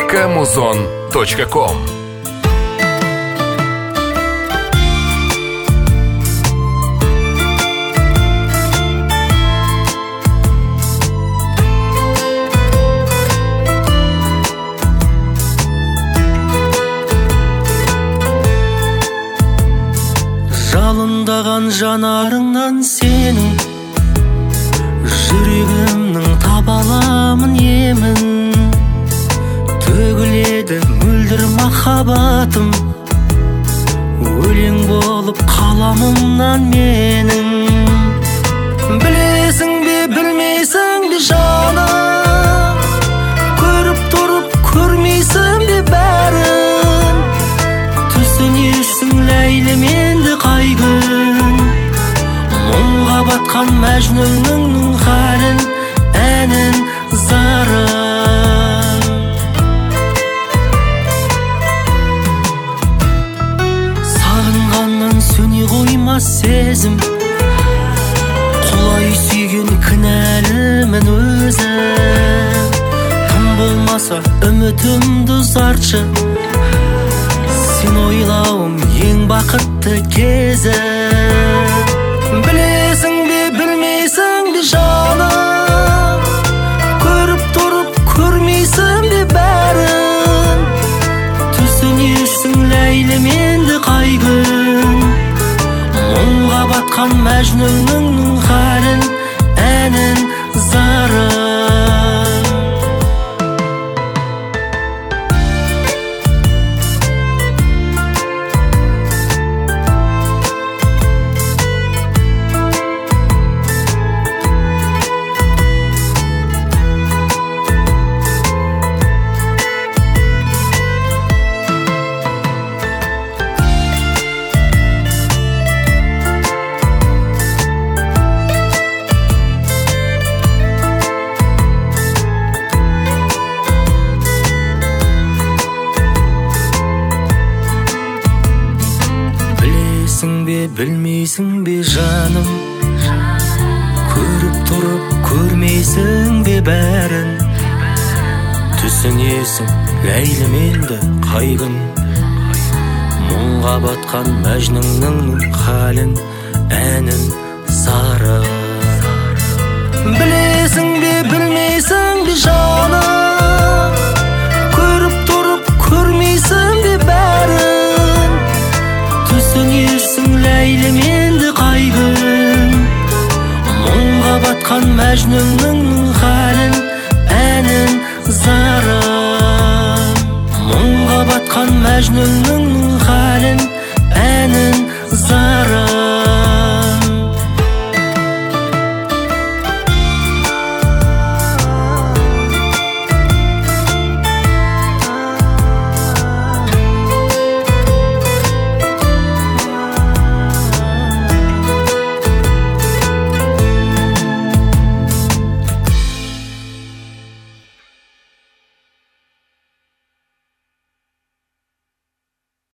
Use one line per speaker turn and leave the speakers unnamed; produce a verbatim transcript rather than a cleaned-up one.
камузон точка ком.
Жалындаған жанарыңнан сенің жүрегімнің табаламын емін. Төгіледі мөлдір махаббатым, өлең болып қаламымнан менің. Білесің бе білмейсің бе жаным, көріп тұрып көрмейсің бе бәрін. Түсінесің ләйлім енді қай күн, мұңға батқан мәжнүннің халін, әнін, зарын. Сағынғаннан сөне қоймас сезім, құлай сүйген кінәлімін өзім. Тым болмаса үмітімді ұзартшы, сен ойлауым ең бақытты кезі. Білесің бе білмейсің бе жаным, көріп тұрып көрмейсің бе бәрін. Түсінесің ләйлім енді қай күн, мұңға батқан мәжнүннің халін, әнін, зарын. Білмейсің бе жаным, көріп тұрып көрмейсің бе бәрін. Түсінесің ләйлім енді қай күн, мұңға батқан мәжнүннің халін, әнін, зарын. Білесің бе білмейсің бе жаным, көріп тұрып көрмейсің бе бәрін. Түсінесің ләйлім енді қай күн, мұңға батқан мәжнүннің халін, әнін, зарын. Мұңға батқан мәжнүннің халін, әнін,